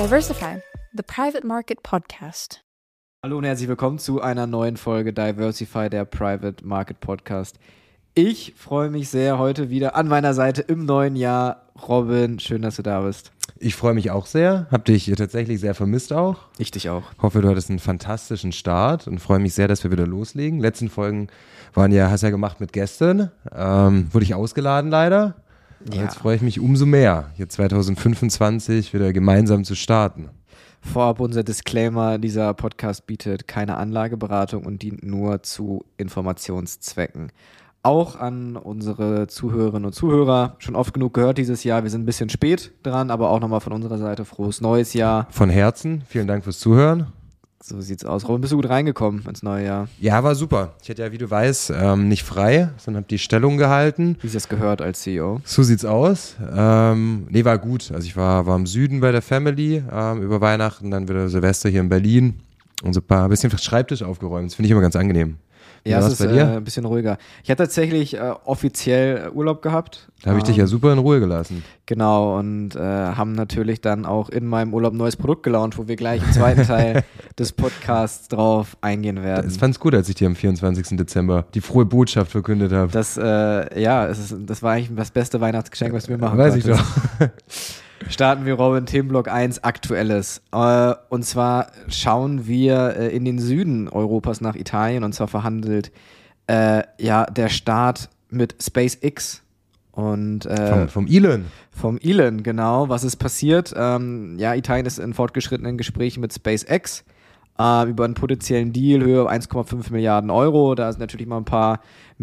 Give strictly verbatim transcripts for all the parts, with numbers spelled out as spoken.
Diversify, the Private Market Podcast. Hallo und herzlich willkommen zu einer neuen Folge Diversify, der Private Market Podcast. Ich freue mich sehr, heute wieder an meiner Seite im neuen Jahr. Robin, schön, dass du da bist. Ich freue mich auch sehr, hab dich tatsächlich sehr vermisst auch. Ich dich auch. Hoffe, du hattest einen fantastischen Start und freue mich sehr, dass wir wieder loslegen. Letzten Folgen waren ja, hast ja gemacht mit Gästen, ähm, wurde ich ausgeladen leider. Ja. Jetzt freue ich mich umso mehr, hier zwanzig fünfundzwanzig wieder gemeinsam zu starten. Vorab unser Disclaimer, dieser Podcast bietet keine Anlageberatung und dient nur zu Informationszwecken. Auch an unsere Zuhörerinnen und Zuhörer, schon oft genug gehört dieses Jahr, wir sind ein bisschen spät dran, aber auch nochmal von unserer Seite frohes neues Jahr. Von Herzen, vielen Dank fürs Zuhören. So sieht's aus. Robin, bist du gut reingekommen ins neue Jahr? Ja, war super. Ich hatte ja, wie du weißt, ähm, nicht frei, sondern habe die Stellung gehalten. Wie es das gehört als C E O? So sieht's aus. Ähm, nee, war gut. Also ich war, war im Süden bei der Family ähm, über Weihnachten, dann wieder Silvester hier in Berlin und so ein paar, ein bisschen Schreibtisch aufgeräumt. Das finde ich immer ganz angenehm. Ja, es ist äh, ein bisschen ruhiger. Ich hatte tatsächlich äh, offiziell Urlaub gehabt. Da habe ich ähm, dich ja super in Ruhe gelassen. Genau, und äh, haben natürlich dann auch in meinem Urlaub ein neues Produkt gelauncht, wo wir gleich im zweiten Teil des Podcasts drauf eingehen werden. Ich fand's gut, als ich dir am vierundzwanzigsten Dezember die frohe Botschaft verkündet habe. Das, äh, ja, es ist, das war eigentlich das beste Weihnachtsgeschenk, was du mir machen Weiß konntest. ich doch. Starten wir, Robin, Themenblock eins, Aktuelles. Äh, und zwar schauen wir äh, in den Süden Europas nach Italien, und zwar verhandelt äh, ja der Staat mit SpaceX. Und, äh, vom, vom Elon. Vom Elon, genau. Was ist passiert? Ähm, ja, Italien ist in fortgeschrittenen Gesprächen mit SpaceX äh, über einen potenziellen Deal, Höhe eins Komma fünf Milliarden Euro. Da sind natürlich mal ein paar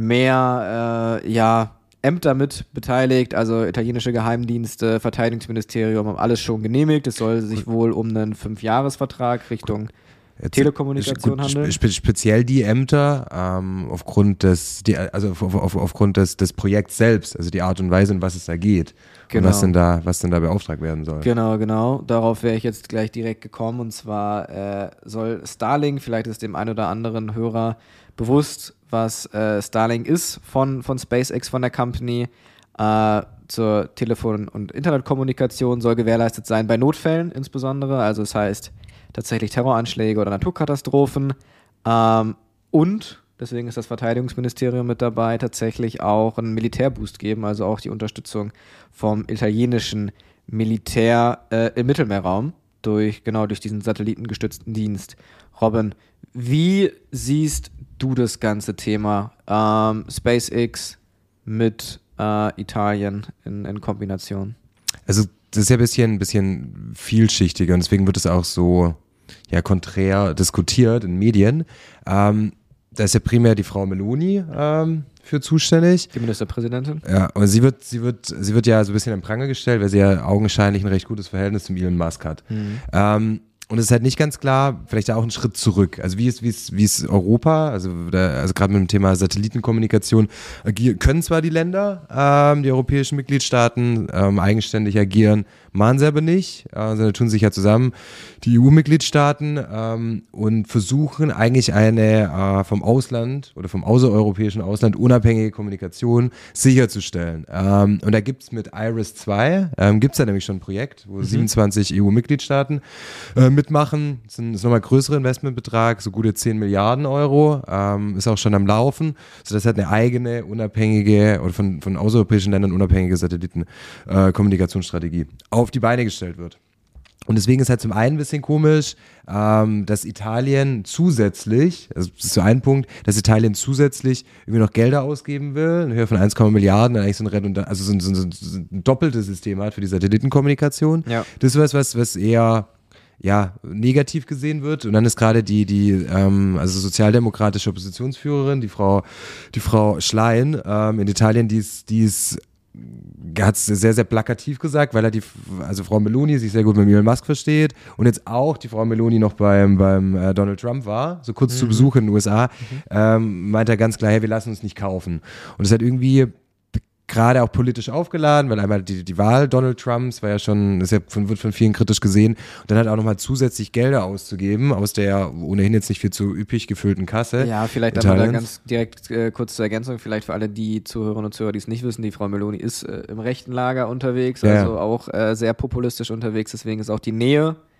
mehr, äh, ja, Ämter mit beteiligt, also italienische Geheimdienste, Verteidigungsministerium haben alles schon genehmigt. Es soll sich wohl um einen Fünfjahresvertrag Richtung Jetzt Telekommunikation gut, handeln. Spe- speziell die Ämter ähm, aufgrund des, die, also auf, auf, aufgrund des, des Projekts selbst, also die Art und Weise, in was es da geht. Genau. Und was denn da, was denn da beauftragt werden soll. Genau, genau. Darauf wäre ich jetzt gleich direkt gekommen. Und zwar äh, soll Starlink, vielleicht ist dem einen oder anderen Hörer bewusst, was äh, Starlink ist von, von SpaceX, von der Company, äh, zur Telefon- und Internetkommunikation, soll gewährleistet sein bei Notfällen insbesondere. Also das heißt tatsächlich Terroranschläge oder Naturkatastrophen. Ähm, und, deswegen ist das Verteidigungsministerium mit dabei, tatsächlich auch einen Militärboost geben, also auch die Unterstützung vom italienischen Militär äh, im Mittelmeerraum, durch, genau durch diesen satellitengestützten Dienst. Robin, wie siehst du das ganze Thema ähm, SpaceX mit äh, Italien in, in Kombination? Also das ist ja ein bisschen, ein bisschen vielschichtiger und deswegen wird es auch so ja, konträr diskutiert in Medien. Ähm, da ist ja primär die Frau Meloni ähm, für zuständig. Die Ministerpräsidentin? Ja, und sie wird, sie wird, sie wird ja so ein bisschen in Pranger gestellt, weil sie ja augenscheinlich ein recht gutes Verhältnis zum Elon Musk hat. Mhm. Ähm, Und es ist halt nicht ganz klar, vielleicht auch ein Schritt zurück. Also wie ist, wie ist, wie ist Europa, also, da, also gerade mit dem Thema Satellitenkommunikation, agieren, können zwar die Länder, ähm, die europäischen Mitgliedstaaten ähm, eigenständig agieren, machen sie aber nicht, äh, sondern tun sich ja zusammen, die E U-Mitgliedstaaten ähm, und versuchen eigentlich eine äh, vom Ausland oder vom außereuropäischen Ausland unabhängige Kommunikation sicherzustellen. Ähm, und da gibt's mit Iris zwei, ähm, gibt's da nämlich schon ein Projekt, wo mhm. siebenundzwanzig E U-Mitgliedstaaten äh, mitmachen. Das ist ein, das ist nochmal ein größerer Investmentbetrag, so gute zehn Milliarden Euro, ähm, ist auch schon am Laufen, sodass halt eine eigene, unabhängige oder von, von außereuropäischen Ländern unabhängige Satelliten-Kommunikationsstrategie äh, auf die Beine gestellt wird. Und deswegen ist halt zum einen ein bisschen komisch, ähm, dass Italien zusätzlich, also das ist so ein Punkt, dass Italien zusätzlich irgendwie noch Gelder ausgeben will, in Höhe von eins Komma Milliarden, dann eigentlich so ein, Redund- also so ein, so ein, so ein doppeltes System hat für die Satellitenkommunikation. Ja. Das ist was, was, was eher ja, negativ gesehen wird. Und dann ist gerade die, die, ähm, also sozialdemokratische Oppositionsführerin, die Frau, die Frau Schlein, ähm, in Italien, die ist, die ist, hat es sehr, sehr plakativ gesagt, weil er die, also Frau Meloni sich sehr gut mit Elon Musk versteht und jetzt auch die Frau Meloni noch beim, beim äh, Donald Trump war, so kurz mhm. zu Besuch in den U S A, mhm. ähm, meint er ganz klar, hey, wir lassen uns nicht kaufen. Und es hat irgendwie gerade auch politisch aufgeladen, weil einmal die, die Wahl Donald Trumps war ja schon, das ja von, wird von vielen kritisch gesehen, und dann halt auch nochmal zusätzlich Gelder auszugeben aus der ohnehin jetzt nicht viel zu üppig gefüllten Kasse. Ja, vielleicht aber da ganz direkt äh, kurz zur Ergänzung, vielleicht für alle die Zuhörerinnen und Zuhörer, die es nicht wissen, die Frau Meloni ist äh, im rechten Lager unterwegs, also ja. auch äh, sehr populistisch unterwegs, deswegen ist auch die Nähe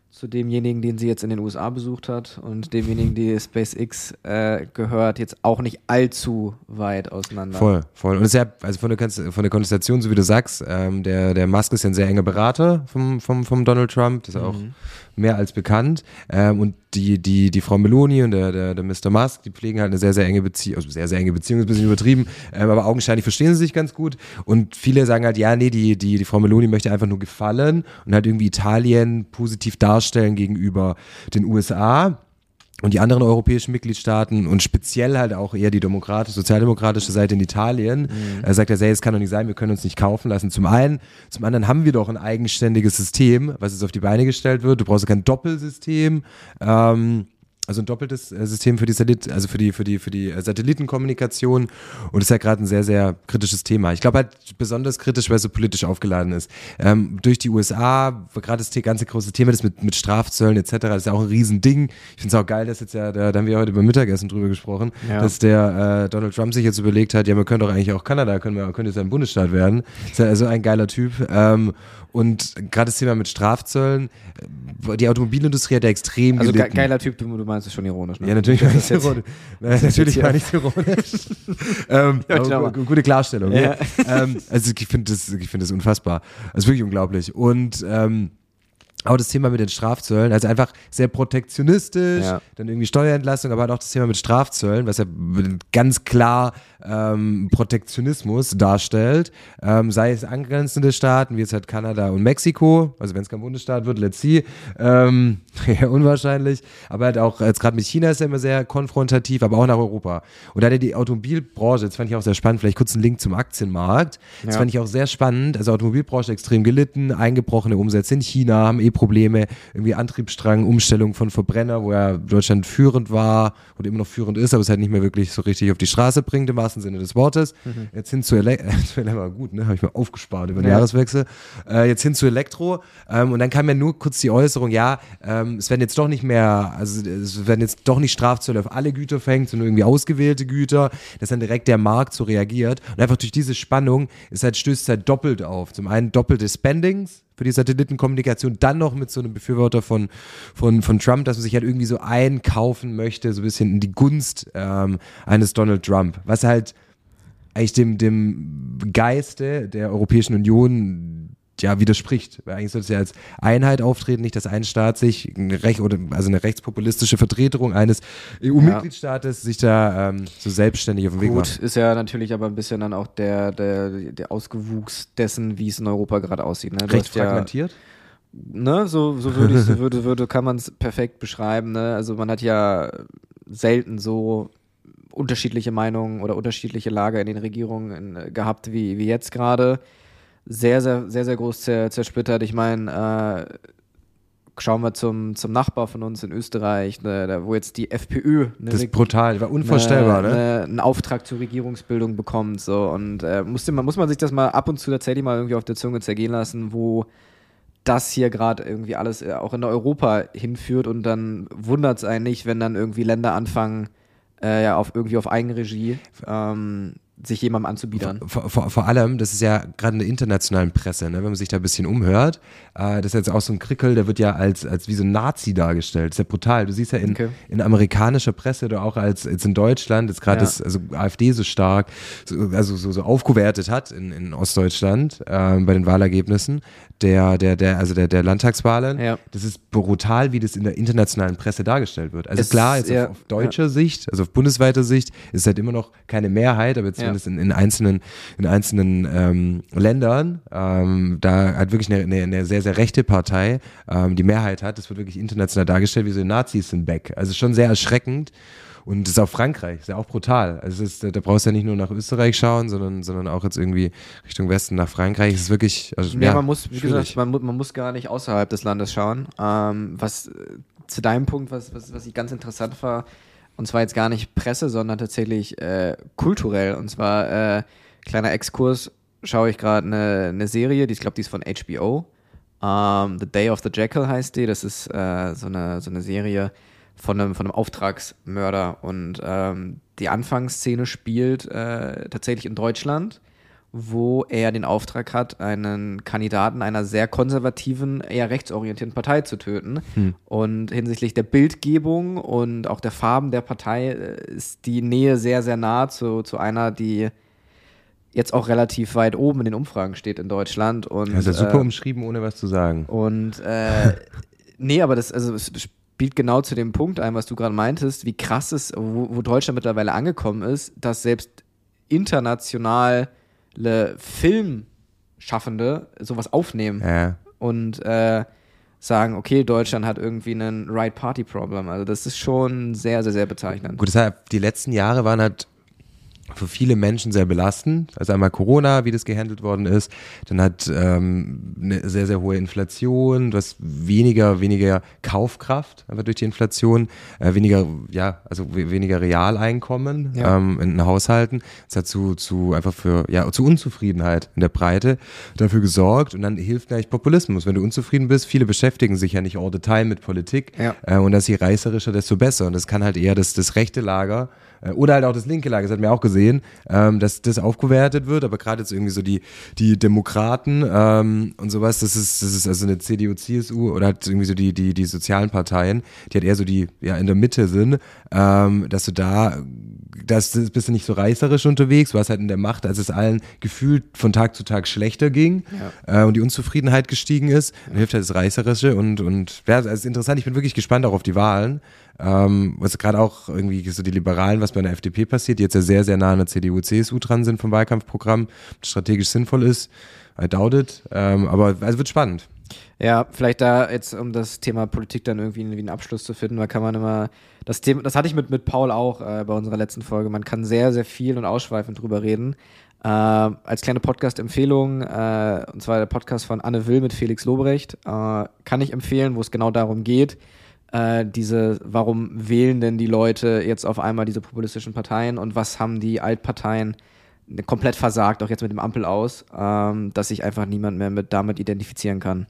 zu demjenigen, den sie jetzt in den U S A besucht hat und demjenigen, die SpaceX äh, gehört, jetzt auch nicht allzu weit auseinander. Voll, voll. Und es ist ja, also von der, von der Konstellation, so wie du sagst, ähm, der, der Musk ist ja ein sehr enger Berater vom, vom, vom Donald Trump, das ist auch Mhm. mehr als bekannt. Ähm, und die, die, die Frau Meloni und der, der, der Mister Musk, die pflegen halt eine sehr, sehr enge Beziehung, also sehr, sehr enge Beziehung, ist ein bisschen übertrieben, ähm, aber augenscheinlich verstehen sie sich ganz gut. Und viele sagen halt, ja, nee, die, die, die Frau Meloni möchte einfach nur gefallen und halt irgendwie Italien positiv darstellen gegenüber den U S A. Und die anderen europäischen Mitgliedstaaten und speziell halt auch eher die demokratische, sozialdemokratische Seite in Italien, mhm. äh, sagt er, hey, es kann doch nicht sein, wir können uns nicht kaufen lassen. Zum einen, zum anderen haben wir doch ein eigenständiges System, was jetzt auf die Beine gestellt wird. Du brauchst kein Doppelsystem, ähm, also ein doppeltes äh, System für die Satellit, also für die für die für die äh, Satellitenkommunikation, und das ist ja gerade ein sehr sehr kritisches Thema. Ich glaube halt besonders kritisch, weil es so politisch aufgeladen ist. Ähm, durch die U S A, gerade das ganze große Thema, das mit mit Strafzöllen et cetera, das ist ja auch ein Riesending. Ich finde es auch geil, dass jetzt ja, da, da haben wir heute beim Mittagessen drüber gesprochen, ja. dass der äh, Donald Trump sich jetzt überlegt hat, ja, wir können doch eigentlich auch Kanada, können wir könnte jetzt ein Bundesstaat werden. Ist ja also ein geiler Typ. Ähm, und gerade das Thema mit Strafzöllen, die Automobilindustrie hat ja extrem also gelitten. Ge- geiler Typ, du, du meinst es schon ironisch, ne? Ja, natürlich war ich ironisch. Nein, natürlich war ich ironisch. ähm, aber, gute Klarstellung. Ja. ähm, also ich finde das, ich finde das unfassbar. Das ist wirklich unglaublich. Und ähm, auch das Thema mit den Strafzöllen, also einfach sehr protektionistisch, ja. dann irgendwie Steuerentlastung, aber halt auch das Thema mit Strafzöllen, was ja ganz klar ähm, Protektionismus darstellt, ähm, sei es angrenzende Staaten, wie jetzt halt Kanada und Mexiko, also wenn es kein Bundesstaat wird, let's see, ähm, ja, unwahrscheinlich, aber halt auch, jetzt gerade mit China ist ja immer sehr konfrontativ, aber auch nach Europa. Und da hat ja die Automobilbranche, das fand ich auch sehr spannend, vielleicht kurz einen Link zum Aktienmarkt, das ja. fand ich auch sehr spannend, also Automobilbranche extrem gelitten, eingebrochene Umsätze in China, haben eh Probleme, irgendwie Antriebsstrang, Umstellung von Verbrenner, wo ja Deutschland führend war und immer noch führend ist, aber es halt nicht mehr wirklich so richtig auf die Straße bringt, im wahrsten Sinne des Wortes. Mhm. Jetzt hin zu Elektro, äh, gut, ne, habe ich mal aufgespart über den ja. Jahreswechsel, äh, jetzt hin zu Elektro, ähm, und dann kam ja nur kurz die Äußerung, ja, ähm, es werden jetzt doch nicht mehr, also es werden jetzt doch nicht Strafzölle auf alle Güter verhängt, sondern irgendwie ausgewählte Güter, dass dann direkt der Markt so reagiert und einfach durch diese Spannung ist halt, stößt es halt doppelt auf. Zum einen doppelte Spendings für die Satellitenkommunikation, dann noch mit so einem Befürworter von, von, von Trump, dass man sich halt irgendwie so einkaufen möchte, so ein bisschen in die Gunst ähm, eines Donald Trump, was halt eigentlich dem, dem Geiste der Europäischen Union ja widerspricht, weil eigentlich sollte es ja als Einheit auftreten, nicht dass ein Staat sich, eine Rech- oder, also eine rechtspopulistische Vertreterung eines E U-Mitgliedstaates ja. sich da ähm, so selbstständig auf den Weg macht. Gut, ist ja natürlich aber ein bisschen dann auch der, der, der Ausgewuchs dessen, wie es in Europa gerade aussieht. Ne? Recht fragmentiert? Ja, ne, so, so würde ich, so würde, würde, kann man es perfekt beschreiben. Ne? Also man hat ja selten so unterschiedliche Meinungen oder unterschiedliche Lager in den Regierungen in, gehabt, wie, wie jetzt gerade. Sehr, sehr, sehr, sehr groß zer, zersplittert. Ich meine, äh, schauen wir zum, zum Nachbar von uns in Österreich, ne, da, wo jetzt die FPÖ ne, das ist brutal, war unvorstellbar, ne, ne? einen Auftrag zur Regierungsbildung bekommt. So, und äh, musste man, muss man sich das mal ab und zu tatsächlich mal irgendwie auf der Zunge zergehen lassen, wo das hier gerade irgendwie alles äh, auch in Europa hinführt, und dann wundert es einen nicht, wenn dann irgendwie Länder anfangen, äh, ja, auf irgendwie auf Eigenregie ähm, sich jemandem anzubiedern. Vor, vor, vor allem, das ist ja gerade in der internationalen Presse, ne, wenn man sich da ein bisschen umhört, äh, das ist jetzt auch so ein Krickel, der wird ja als, als wie so ein Nazi dargestellt. Das ist ja brutal. Du siehst ja in, okay. in amerikanischer Presse oder auch als jetzt in Deutschland, jetzt gerade ja. das, also AfD so stark, so, also so, so aufgewertet hat in, in Ostdeutschland äh, bei den Wahlergebnissen, der, der, der, also der, der Landtagswahlen. Ja. Das ist brutal, wie das in der internationalen Presse dargestellt wird. Also es, klar, jetzt ja, auf, auf deutscher ja. Sicht, also auf bundesweiter Sicht, ist halt immer noch keine Mehrheit, aber jetzt ja. zumindest in, in einzelnen, in einzelnen ähm, Ländern, ähm, da hat wirklich eine, eine, eine sehr, sehr rechte Partei ähm, die Mehrheit hat. Das wird wirklich international dargestellt, wie so die Nazis sind back. Also schon sehr erschreckend. Und das ist auch Frankreich, ist ja auch brutal. Also es ist, da brauchst du ja nicht nur nach Österreich schauen, sondern, sondern auch jetzt irgendwie Richtung Westen nach Frankreich. Es ist wirklich, also, ja, ja, man muss, wie schwierig. gesagt, man, man muss gar nicht außerhalb des Landes schauen. Ähm, was äh, zu deinem Punkt, was, was, was ich ganz interessant war, und zwar jetzt gar nicht Presse, sondern tatsächlich äh, kulturell. Und zwar, äh, kleiner Exkurs, schaue ich gerade eine, eine Serie, die ich glaube, die ist von H B O. Um, The Day of the Jackal heißt die. Das ist äh, so, eine, so eine Serie von einem, von einem Auftragsmörder. Und ähm, die Anfangsszene spielt äh, tatsächlich in Deutschland. wo er den Auftrag hat, einen Kandidaten einer sehr konservativen, eher rechtsorientierten Partei zu töten. Hm. Und hinsichtlich der Bildgebung und auch der Farben der Partei ist die Nähe sehr, sehr nah zu, zu einer, die jetzt auch relativ weit oben in den Umfragen steht in Deutschland. Und, das ist ja super äh, umschrieben, ohne was zu sagen. Und äh, nee, aber das, also es spielt genau zu dem Punkt ein, was du gerade meintest, wie krass es, wo, wo Deutschland mittlerweile angekommen ist, dass selbst international Filmschaffende sowas aufnehmen ja. und äh, sagen, okay, Deutschland hat irgendwie einen Right-Party-Problem. Also das ist schon sehr, sehr, sehr bezeichnend. Gut, deshalb, die letzten Jahre waren halt für viele Menschen sehr belastend. Also einmal Corona, wie das gehandelt worden ist. Dann hat ähm, eine sehr, sehr hohe Inflation. Du hast weniger, weniger Kaufkraft einfach durch die Inflation. Äh, weniger, ja, also we- weniger Realeinkommen ja. ähm, in den Haushalten. Das hat zu, zu einfach für, ja, zu Unzufriedenheit in der Breite dafür gesorgt. Und dann hilft eigentlich Populismus. Wenn du unzufrieden bist, viele beschäftigen sich ja nicht all the time mit Politik. Ja. Äh, und das je reißerischer, desto besser. Und das kann halt eher das, das rechte Lager äh, oder halt auch das linke Lager, das hat man auch gesehen, ähm, dass das aufgewertet wird, aber gerade jetzt irgendwie so die, die Demokraten ähm, und sowas, das ist, das ist also eine C D U, C S U oder halt irgendwie so die, die, die sozialen Parteien, die halt eher so die, ja, in der Mitte sind, ähm, dass du da, das bist du nicht so reißerisch unterwegs, du warst halt in der Macht, als es allen gefühlt von Tag zu Tag schlechter ging ja. äh, und die Unzufriedenheit gestiegen ist, dann hilft halt das Reißerische und, und ja, das ist interessant, ich bin wirklich gespannt auch auf die Wahlen. Ähm, was gerade auch irgendwie so die Liberalen, was bei der F D P passiert, die jetzt ja sehr, sehr nah an der C D U, C S U dran sind vom Wahlkampfprogramm, das strategisch sinnvoll ist. I doubt it. Ähm, aber es also wird spannend. Ja, vielleicht da jetzt, um das Thema Politik dann irgendwie einen Abschluss zu finden, da kann man immer, das Thema, das hatte ich mit, mit Paul auch äh, bei unserer letzten Folge, man kann sehr, sehr viel und ausschweifend drüber reden. Äh, als kleine Podcast-Empfehlung, äh, und zwar der Podcast von Anne Will mit Felix Lobrecht, äh, kann ich empfehlen, wo es genau darum geht, Äh, diese, warum wählen denn die Leute jetzt auf einmal diese populistischen Parteien und was haben die Altparteien komplett versagt, auch jetzt mit dem Ampel aus, ähm, dass sich einfach niemand mehr mit damit identifizieren kann.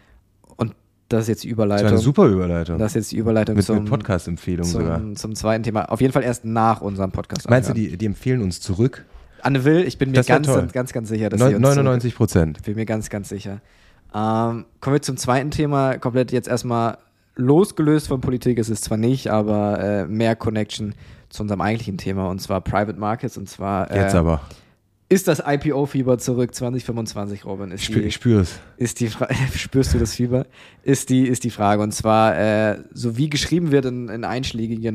Und das ist jetzt die Überleitung. Das war eine super Überleitung. Das ist jetzt die Überleitung mit, zum, mit Podcast-Empfehlung sogar. zum zweiten Thema. Auf jeden Fall erst nach unserem Podcast. Meinst du, anhören. die, die empfehlen uns zurück? Anne Will, ich bin mir Das wär ganz, toll. ganz, ganz, ganz sicher, dass Neun- sie uns neunundneunzig Prozent. Ich bin mir ganz, ganz sicher. Ähm, kommen wir zum zweiten Thema. Komplett jetzt erstmal losgelöst von Politik ist es zwar nicht, aber äh, mehr Connection zu unserem eigentlichen Thema, und zwar Private Markets, und zwar äh, Jetzt aber. ist das I P O-Fieber zurück zwanzig fünfundzwanzig, Robin? Ist Ich, spür, die, ich spüre es. ist die Fra- spürst du das Fieber? Ist die, ist die Frage. Und zwar, äh, so wie geschrieben wird in, in einschlägigen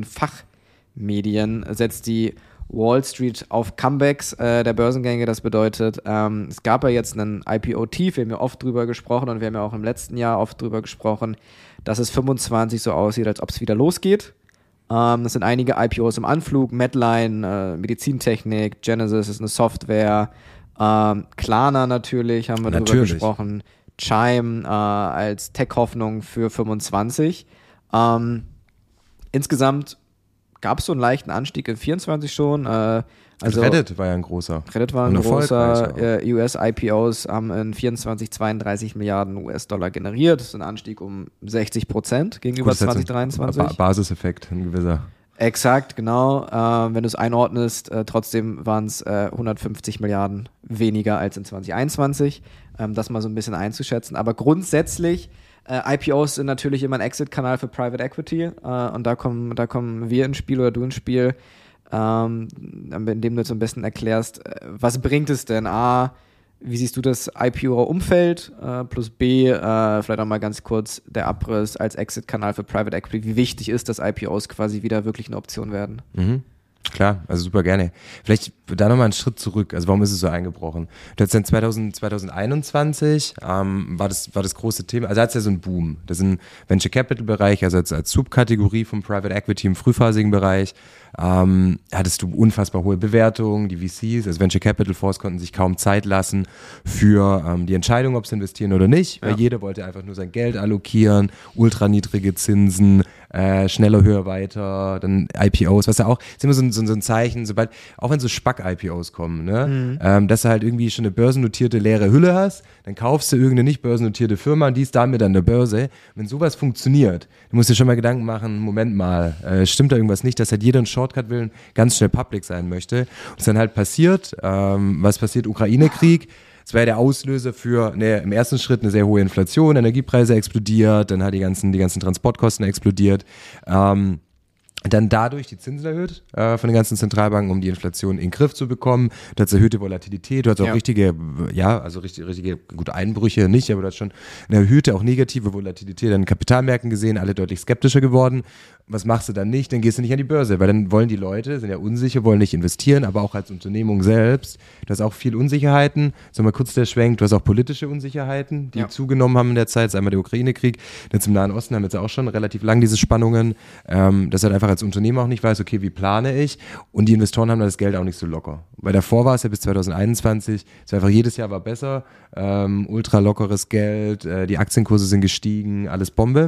Fachmedien, setzt die Wall Street auf Comebacks äh, der Börsengänge. Das bedeutet, ähm, es gab ja jetzt einen I P O-Tief, wir haben ja oft drüber gesprochen und wir haben ja auch im letzten Jahr oft drüber gesprochen, dass es fünfundzwanzig so aussieht, als ob es wieder losgeht. Ähm, das sind einige I P Os im Anflug, Medline, äh, Medizintechnik, Genesis ist eine Software, ähm, Klarna natürlich, haben wir drüber Natürlich. gesprochen, Chime äh, als Tech-Hoffnung für fünfundzwanzig. Ähm, insgesamt gab es so einen leichten Anstieg in vierundzwanzig schon. Äh, also Reddit war ja ein großer. Reddit war ein Und großer, erfolgreich äh, U S-I P Os haben in vierundzwanzig zweiunddreißig Milliarden U S-Dollar generiert. Das ist ein Anstieg um sechzig Prozent gegenüber Gut, das ist zwanzig jetzt dreiundzwanzig. ein ba- Basiseffekt, ein gewisser. Exakt, genau. Äh, wenn du es einordnest, äh, trotzdem waren es äh, hundertfünfzig Milliarden weniger als in zwanzig einundzwanzig. Ähm, das mal so ein bisschen einzuschätzen. Aber grundsätzlich, äh, I P Os sind natürlich immer ein Exit-Kanal für Private Equity. Äh, und da kommen, da kommen wir ins Spiel oder du ins Spiel, ähm, indem du jetzt so ein bisschen erklärst, äh, was bringt es denn? A, wie siehst du das I P O-Umfeld? Äh, plus B, äh, vielleicht auch mal ganz kurz der Abriss als Exit-Kanal für Private Equity. Wie wichtig ist, dass I P Os quasi wieder wirklich eine Option werden? Mhm. Klar, also super gerne. Vielleicht da nochmal einen Schritt zurück. Also warum ist es so eingebrochen? Du hast dann zweitausend, zweitausendeinundzwanzig ähm, war, das, war das große Thema, also da hat es ja so einen Boom. Das ist ein Venture Capital Bereich, also als, als Subkategorie vom Private Equity im frühphasigen Bereich, ähm, hattest du unfassbar hohe Bewertungen. Die V Cs, also Venture Capital Fonds, konnten sich kaum Zeit lassen für ähm, die Entscheidung, ob sie investieren oder nicht, weil Ja. jeder wollte einfach nur sein Geld allokieren, ultra niedrige Zinsen, äh, schneller, höher, weiter, dann I P Os, was ja auch, ist immer so ein, so, so ein Zeichen, sobald, auch wenn so Spack-I P Os kommen, ne, mhm. ähm, dass du halt irgendwie schon eine börsennotierte leere Hülle hast, dann kaufst du irgendeine nicht börsennotierte Firma und die ist damit an der Börse. Wenn sowas funktioniert, du musst dir schon mal Gedanken machen, Moment mal, äh, stimmt da irgendwas nicht, dass halt jeder einen Shortcut will, ganz schnell public sein möchte. Und es dann halt passiert, ähm, was passiert, Ukraine-Krieg, das war ja der Auslöser für ne, im ersten Schritt eine sehr hohe Inflation, Energiepreise explodiert, dann hat die ganzen, die ganzen Transportkosten explodiert. Ähm, dann dadurch die Zinsen erhöht äh, von den ganzen Zentralbanken, um die Inflation in den Griff zu bekommen. Du hast erhöhte Volatilität, du hast auch ja. richtige, ja, also richtig, richtige, gut, Einbrüche nicht, aber du hast schon eine erhöhte, auch negative Volatilität an den Kapitalmärkten gesehen, alle deutlich skeptischer geworden. Was machst du dann nicht? Dann gehst du nicht an die Börse, weil dann wollen die Leute, sind ja unsicher, wollen nicht investieren, aber auch als Unternehmung selbst. Du hast auch viel Unsicherheiten. So mal kurz der Schwenk, du hast auch politische Unsicherheiten, die ja. zugenommen haben in der Zeit. Das ist einmal der Ukraine-Krieg, jetzt im Nahen Osten haben wir jetzt auch schon relativ lang diese Spannungen, ähm, dass halt einfach als Unternehmer auch nicht weiß, okay, wie plane ich? Und die Investoren haben dann das Geld auch nicht so locker. Weil davor war es ja bis zwanzig einundzwanzig, es war einfach jedes Jahr war besser, ähm, ultra lockeres Geld, äh, die Aktienkurse sind gestiegen, alles Bombe.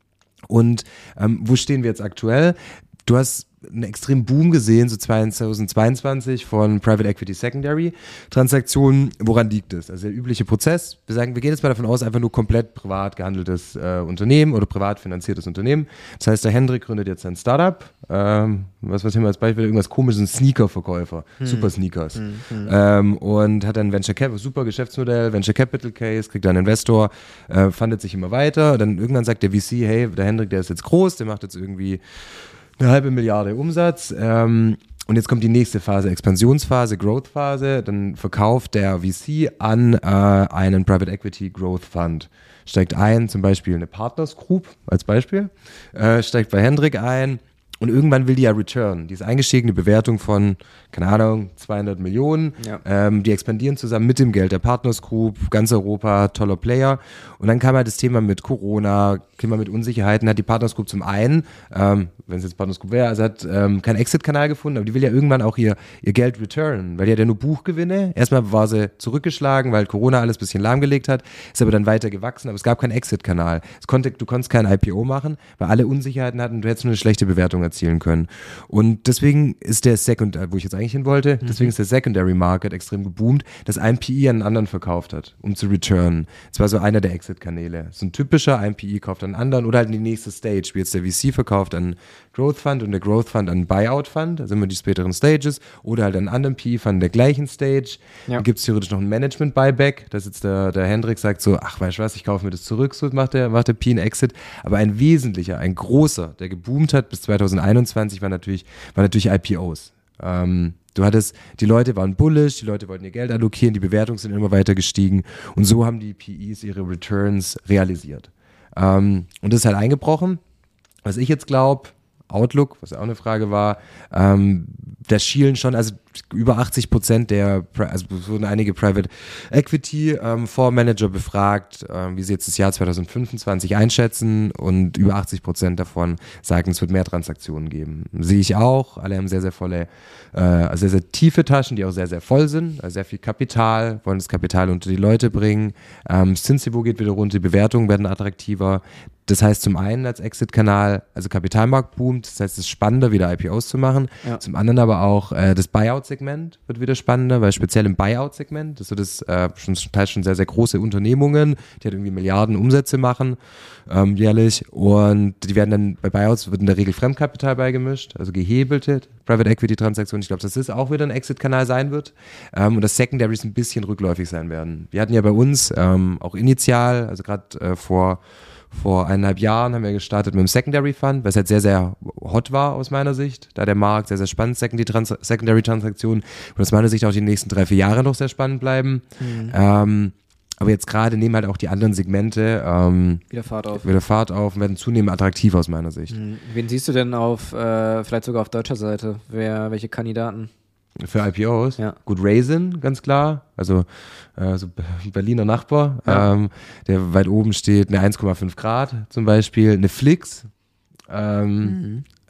Und ähm, wo stehen wir jetzt aktuell? Du hast einen extremen Boom gesehen, so zweitausendzweiundzwanzig von Private Equity Secondary Transaktionen. Woran liegt es? Also der übliche Prozess. Wir sagen, wir gehen jetzt mal davon aus, einfach nur komplett privat gehandeltes äh, Unternehmen oder privat finanziertes Unternehmen. Das heißt, der Hendrik gründet jetzt ein Startup. Ähm, was was nehmen wir als Beispiel? Irgendwas komisches, ein Sneaker-Verkäufer. Hm. Super Sneakers. Hm, hm. Ähm, und hat dann Venture Capital, super Geschäftsmodell, Venture Capital Case, kriegt dann einen Investor, äh, fundet sich immer weiter. Dann irgendwann sagt der V C, hey, der Hendrik, der ist jetzt groß, der macht jetzt irgendwie eine halbe Milliarde Umsatz, ähm, und jetzt kommt die nächste Phase, Expansionsphase, Growth-Phase, dann verkauft der V C an äh, einen Private Equity Growth Fund, steigt ein, zum Beispiel eine Partners Group als Beispiel, äh, steigt bei Hendrik ein und irgendwann will die ja return, diese eingestiegene Bewertung von, keine Ahnung, zweihundert Millionen, ja. ähm, die expandieren zusammen mit dem Geld der Partners Group, ganz Europa, toller Player. Und dann kam halt das Thema mit Corona, Thema mit Unsicherheiten, hat die Partners Group zum einen, ähm, wenn es jetzt Partners Group wäre, also hat ähm, keinen Exit-Kanal gefunden, aber die will ja irgendwann auch ihr, ihr Geld returnen, weil die hat ja nur Buchgewinne. Erstmal war sie zurückgeschlagen, weil Corona alles ein bisschen lahmgelegt hat, ist aber dann weiter gewachsen, aber es gab keinen Exit-Kanal. Es konnte, du konntest kein I P O machen, weil alle Unsicherheiten hatten, du hättest nur eine schlechte Bewertung erzielen können. Und deswegen ist der Secondary, wo ich jetzt eigentlich hin wollte, mhm. deswegen ist der Secondary Market extrem geboomt, dass ein P I an einen anderen verkauft hat, um zu returnen. Das war so einer der Exit-Kanäle. So ein typischer, ein P I kauft an einen anderen oder halt in die nächste Stage, wie jetzt der V C verkauft an Growth Fund und der Growth Fund an Buyout Fund, also immer die späteren Stages, oder halt an einen anderen P I Fund in der gleichen Stage. Ja. Dann gibt es theoretisch noch ein Management-Buyback, dass jetzt der, der Hendrik sagt so, ach, weißt du was, ich kaufe mir das zurück, so macht der, macht der P I einen Exit. Aber ein wesentlicher, ein großer, der geboomt hat bis zwanzig einundzwanzig, war natürlich, war natürlich I P Os. Ähm, Du hattest, die Leute waren bullish, die Leute wollten ihr Geld allokieren, die Bewertungen sind immer weiter gestiegen und so haben die P Is ihre Returns realisiert. Ähm, und das ist halt eingebrochen. Was ich jetzt glaube, Outlook, was ja auch eine Frage war, ähm, da schielen schon, also über achtzig Prozent der, also es wurden einige Private Equity ähm, Fondsmanager befragt, ähm, wie sie jetzt das Jahr zwanzig fünfundzwanzig einschätzen und über achtzig Prozent davon sagen, es wird mehr Transaktionen geben. Sehe ich auch, alle haben sehr, sehr volle, äh, sehr, sehr tiefe Taschen, die auch sehr, sehr voll sind, also sehr viel Kapital, wollen das Kapital unter die Leute bringen, ähm, das Zinsniveau geht wieder runter, die Bewertungen werden attraktiver. Das heißt zum einen als Exit-Kanal, also Kapitalmarkt boomt, das heißt es ist spannender, wieder I P Os zu machen. Ja. Zum anderen aber auch äh, das Buyout-Segment wird wieder spannender, weil speziell im Buyout-Segment, das ist so das äh, schon, zum Teil schon sehr, sehr große Unternehmungen, die halt irgendwie Milliarden Umsätze machen ähm, jährlich und die werden dann bei Buyouts wird in der Regel Fremdkapital beigemischt, also gehebelte Private Equity-Transaktionen. Ich glaube, dass das auch wieder ein Exit-Kanal sein wird ähm, und dass Secondaries ein bisschen rückläufig sein werden. Wir hatten ja bei uns ähm, auch initial, also gerade äh, vor Vor eineinhalb Jahren haben wir gestartet mit dem Secondary Fund, was halt sehr, sehr hot war aus meiner Sicht. Da der Markt sehr, sehr spannend, Secondary-Transaktionen und aus meiner Sicht auch die nächsten drei, vier Jahre noch sehr spannend bleiben. Mhm. Ähm, aber jetzt gerade nehmen halt auch die anderen Segmente ähm, wieder Fahrt auf. Wieder Fahrt auf und werden zunehmend attraktiv aus meiner Sicht. Mhm. Wen siehst du denn auf, äh, vielleicht sogar auf deutscher Seite? Wer, welche Kandidaten? Für I P Os? Ja. Gut, Raisin, ganz klar. Also äh, so Berliner Nachbar, ja. ähm, der weit oben steht, eine eins Komma fünf Grad zum Beispiel, eine Flix, ähm, mhm.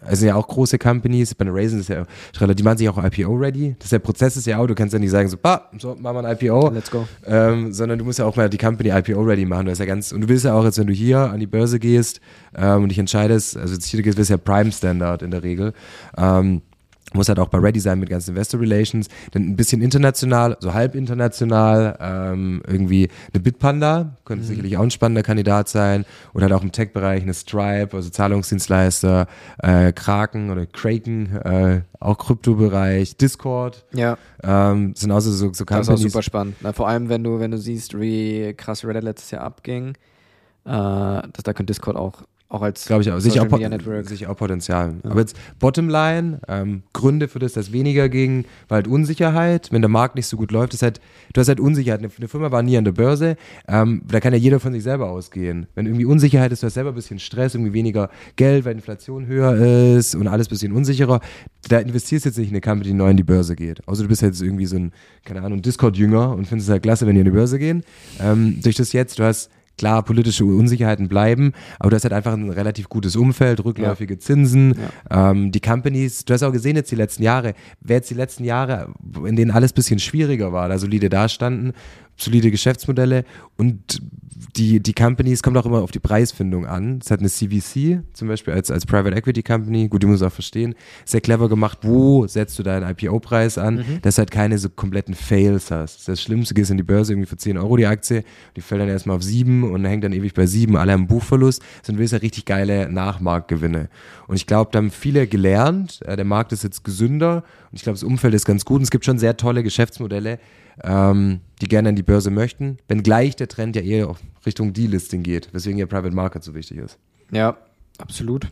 also ja auch große Companies, bei der Raisin ist ja, die machen sich auch I P O-ready. Das ist der Prozess ist ja auch, du kannst ja nicht sagen so, bah, so, machen wir ein I P O. Let's go. Ähm, sondern du musst ja auch mal die Company I P O-ready machen. Das ist ja ganz, und du willst ja auch jetzt, wenn du hier an die Börse gehst ähm, und dich entscheidest, also jetzt hier gehst, wirst ja Prime-Standard in der Regel, ähm, muss halt auch bei Ready sein mit ganzen Investor Relations, dann ein bisschen international, so halb international, ähm, irgendwie eine Bitpanda, könnte mhm. sicherlich auch ein spannender Kandidat sein, oder halt auch im Tech-Bereich eine Stripe, also Zahlungsdienstleister, äh, Kraken oder Kraken, äh, auch Kryptobereich, Discord, ja. ähm, sind auch so, so, so Companies. Das ist auch super spannend. Na, vor allem, wenn du, wenn du siehst, wie krass Reddit letztes Jahr abging, äh, dass da könnte Discord auch Auch als glaube ich auch, sicher auch, Network. sicher auch Potenzial. Ja. Aber jetzt Bottomline, ähm, Gründe für das, dass weniger ging, war halt Unsicherheit. Wenn der Markt nicht so gut läuft, ist halt, du hast halt Unsicherheit. Eine, eine Firma war nie an der Börse, ähm, da kann ja jeder von sich selber ausgehen. Wenn irgendwie Unsicherheit ist, du hast selber ein bisschen Stress, irgendwie weniger Geld, weil Inflation höher ist und alles ein bisschen unsicherer, da investierst du jetzt nicht in eine Company, die neu in die Börse geht. Außer du bist jetzt irgendwie so ein, keine Ahnung, Discord-Jünger und findest es halt klasse, wenn die in die Börse gehen. Ähm, durch das jetzt, du hast klar, politische Unsicherheiten bleiben, aber du hast halt einfach ein relativ gutes Umfeld, rückläufige ja. Zinsen, ja. Ähm, die Companies, du hast auch gesehen jetzt die letzten Jahre, wer jetzt die letzten Jahre, in denen alles ein bisschen schwieriger war, da solide dastanden, solide Geschäftsmodelle und die, die Companies, kommt auch immer auf die Preisfindung an. Es hat eine C V C, zum Beispiel als, als Private Equity Company, gut, die muss auch verstehen, sehr clever gemacht, wo setzt du deinen I P O-Preis an, mhm. dass du halt keine so kompletten Fails hast. Das ist das Schlimmste, du gehst in die Börse irgendwie für zehn Euro die Aktie, die fällt dann erstmal auf sieben und hängt dann ewig bei sieben, alle haben Buchverlust, sondern du willst ja richtig geile Nachmarktgewinne. Und ich glaube, da haben viele gelernt, äh, der Markt ist jetzt gesünder und ich glaube, das Umfeld ist ganz gut und es gibt schon sehr tolle Geschäftsmodelle, ähm, die gerne an die Börse möchten, wenngleich der Trend ja eher Richtung Delisting geht, weswegen ja Private Market so wichtig ist. Ja, absolut.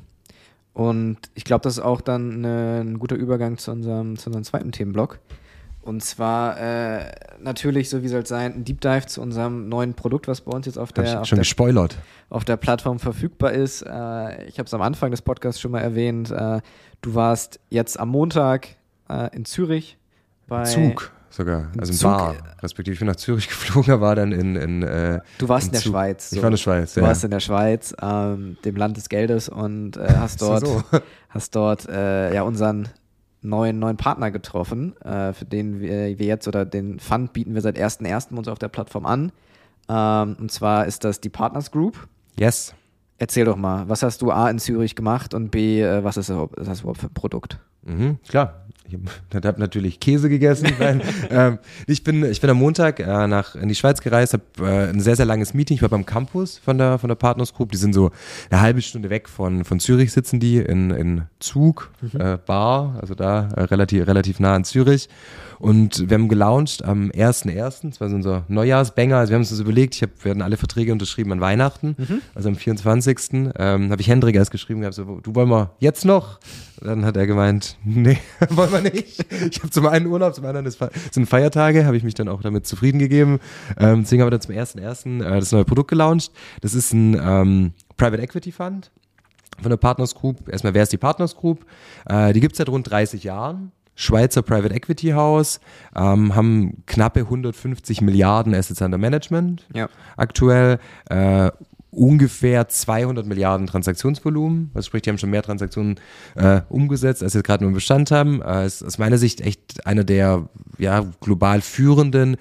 Und ich glaube, das ist auch dann eine, ein guter Übergang zu unserem, zu unserem zweiten Themenblock. Und zwar äh, natürlich, so wie soll es sein, ein Deep Dive zu unserem neuen Produkt, was bei uns jetzt auf der, Hab auf schon der, gespoilert. auf der Plattform verfügbar ist. Äh, ich habe es am Anfang des Podcasts schon mal erwähnt. Äh, du warst jetzt am Montag äh, in Zürich bei Zug. Sogar, also im Bar, respektive ich bin nach Zürich geflogen, war dann in, in äh, Du warst in der Zug. Schweiz. So. Ich war in der Schweiz, Du ja. warst in der Schweiz, ähm, dem Land des Geldes und äh, hast dort, so? hast dort äh, ja unseren neuen, neuen Partner getroffen, äh, für den wir, wir jetzt, oder den Fund bieten wir seit ersten ersten uns auf der Plattform an. Ähm, und zwar ist das die Partners Group. Yes. Erzähl doch mal, was hast du A in Zürich gemacht und B, äh, was ist das, ist das überhaupt für ein Produkt? Mhm, klar. Ich habe natürlich Käse gegessen. Nein, ähm, ich, bin, ich bin am Montag äh, nach, in die Schweiz gereist, habe äh, ein sehr, sehr langes Meeting. Ich war beim Campus von der, von der Partners Group. Die sind so eine halbe Stunde weg von, von Zürich, sitzen die in, in Zug, mhm. äh, Bar, also da äh, relativ, relativ nah an Zürich. Und wir haben gelauncht am ersten ersten Das war so unser Neujahrsbanger. Also wir haben uns das überlegt, ich hab, wir hatten alle Verträge unterschrieben an Weihnachten. Mhm. Also am vierundzwanzigsten Ähm, habe ich Hendrik erst geschrieben, gehabt, so, du wollen wir jetzt noch? Dann hat er gemeint, nee, wollen wir nicht. Ich habe zum einen Urlaub, zum anderen das sind Feiertage, habe ich mich dann auch damit zufrieden gegeben. Ähm, deswegen haben wir dann zum ersten ersten Äh, das neue Produkt gelauncht. Das ist ein ähm, Private Equity Fund von der Partners Group. Erstmal, wer ist die Partners Group? Äh, die gibt es seit rund dreißig Jahren. Schweizer Private Equity Haus, ähm, haben knappe hundertfünfzig Milliarden Assets under Management ja. aktuell. Äh, ungefähr zweihundert Milliarden Transaktionsvolumen, was spricht, die haben schon mehr Transaktionen äh, umgesetzt, als wir gerade nur im Bestand haben. Äh, ist aus meiner Sicht echt einer der ja, global führenden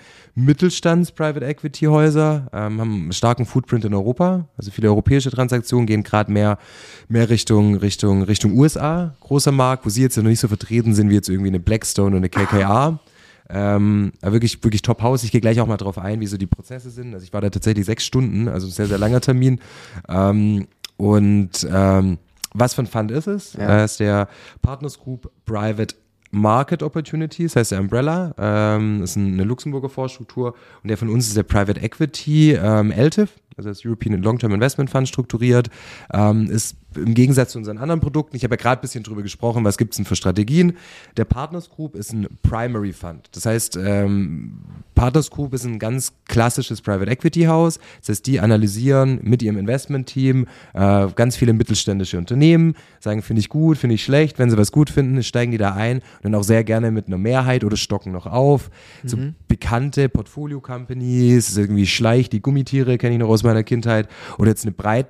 Mittelstands-Private-Equity-Häuser, ähm, haben einen starken Footprint in Europa, also viele europäische Transaktionen gehen gerade mehr, mehr Richtung, Richtung, Richtung U S A, großer Markt, wo sie jetzt noch nicht so vertreten sind wie jetzt irgendwie eine Blackstone und eine K K R. Ähm, wirklich, wirklich top Haus. Ich gehe gleich auch mal drauf ein, wie so die Prozesse sind. Also ich war da tatsächlich sechs Stunden, also ein sehr, sehr langer Termin. Ähm, und ähm, was für ein Fund ist es? Ja. Das ist der Partners Group Private Market Opportunities, heißt der Umbrella. Ähm, ist eine Luxemburger Vorstruktur und der von uns ist der Private Equity ähm, L T I F, also das European Long-Term Investment Fund strukturiert, ähm, ist im Gegensatz zu unseren anderen Produkten, ich habe ja gerade ein bisschen drüber gesprochen, was gibt es denn für Strategien. Der Partners Group ist ein Primary Fund. Das heißt, ähm, Partners Group ist ein ganz klassisches Private Equity Haus. Das heißt, die analysieren mit ihrem Investment-Team äh, ganz viele mittelständische Unternehmen, sagen, finde ich gut, finde ich schlecht. Wenn sie was gut finden, steigen die da ein und dann auch sehr gerne mit einer Mehrheit oder stocken noch auf. Mhm. So bekannte Portfolio-Companies, irgendwie Schleich, die Gummitiere, kenne ich noch aus meiner Kindheit, oder jetzt eine Breitling,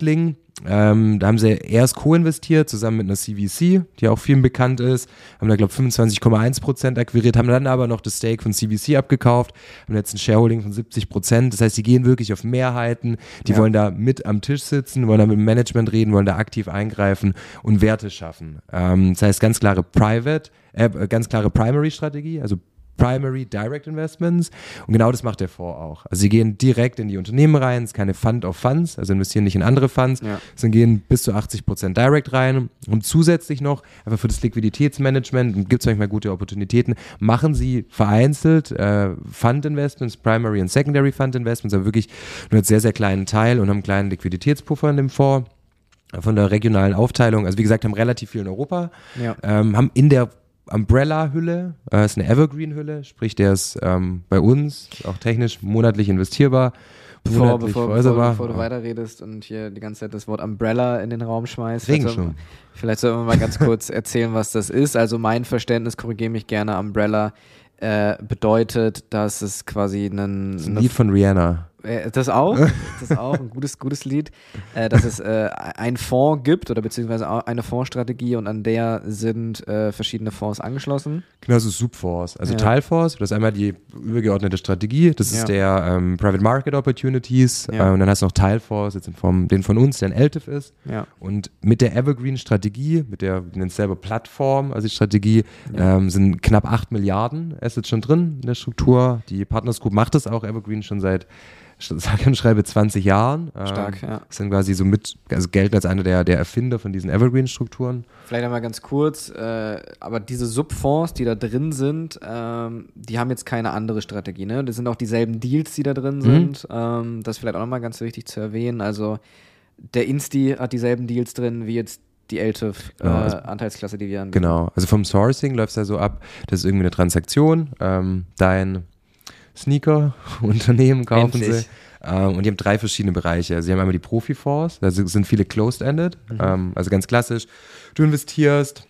Ähm, da haben sie erst co-investiert, zusammen mit einer C V C, die auch vielen bekannt ist, haben da, glaube ich, fünfundzwanzig Komma eins Prozent akquiriert, haben dann aber noch das Stake von C V C abgekauft, haben jetzt ein Shareholding von siebzig Prozent. Das heißt, die gehen wirklich auf Mehrheiten, die Ja. wollen da mit am Tisch sitzen, wollen da mit dem Management reden, wollen da aktiv eingreifen und Werte schaffen. Ähm, das heißt, ganz klare Private, äh, ganz klare Primary-Strategie, also Primary Direct Investments, und genau das macht der Fonds auch. Also sie gehen direkt in die Unternehmen rein, es ist keine Fund of Funds, also investieren nicht in andere Funds, Ja. sondern gehen bis zu achtzig Prozent Direct rein und zusätzlich noch, einfach für das Liquiditätsmanagement, gibt es manchmal gute Opportunitäten, machen sie vereinzelt äh, Fund Investments, Primary und Secondary Fund Investments, aber wirklich nur einen sehr, sehr kleinen Teil und haben einen kleinen Liquiditätspuffer in dem Fonds von der regionalen Aufteilung. Also wie gesagt, haben relativ viel in Europa, Ja. ähm, haben in der Umbrella-Hülle, äh, ist eine Evergreen-Hülle, sprich, der ist ähm, bei uns auch technisch monatlich investierbar, Bevor, monatlich bevor, bevor, veräußerbar. bevor du weiterredest und hier die ganze Zeit das Wort Umbrella in den Raum schmeißt. Regenschirm. Vielleicht sollten wir mal ganz kurz erzählen, was das ist. Also mein Verständnis, korrigiere mich gerne, Umbrella äh, bedeutet, dass es quasi einen... Das ist ein Lied von Rihanna. Äh, Das auch, das ist auch ein gutes, gutes Lied, äh, dass es äh, ein Fonds gibt oder beziehungsweise auch eine Fondsstrategie und an der sind äh, verschiedene Fonds angeschlossen. Genau, so Subfonds. Also Ja. Teilfonds, das ist einmal die übergeordnete Strategie, das ist Ja. der ähm, Private Market Opportunities, Ja. äh, und dann hast du noch Teilfonds, jetzt in Form, den von uns, der ein L T I F ist. Ja. Und mit der Evergreen-Strategie, mit der, wir nennen es selber Plattform, also die Strategie, Ja. ähm, sind knapp acht Milliarden Assets schon drin in der Struktur. Die Partners Group macht das auch, Evergreen, schon seit, sage und schreibe, zwanzig Jahren. Ähm, Stark, ja. Sind quasi so mit, also gelten als einer der, der Erfinder von diesen Evergreen-Strukturen. Vielleicht einmal ganz kurz, äh, aber diese Subfonds, die da drin sind, ähm, die haben jetzt keine andere Strategie, ne? Das sind auch dieselben Deals, die da drin sind. Ähm, das ist vielleicht auch nochmal ganz wichtig zu erwähnen. Also der Insti hat dieselben Deals drin wie jetzt die L T I F, äh, Genau, also- Anteilsklasse, die wir anbieten. Genau, also vom Sourcing läuft es ja so ab, das ist irgendwie eine Transaktion, ähm, dein Sneaker-Unternehmen kaufen Endlich. sie, ähm, und die haben drei verschiedene Bereiche. Also sie haben einmal die Profi-Fonds, da sind viele Closed-Ended, Mhm. ähm, also ganz klassisch, du investierst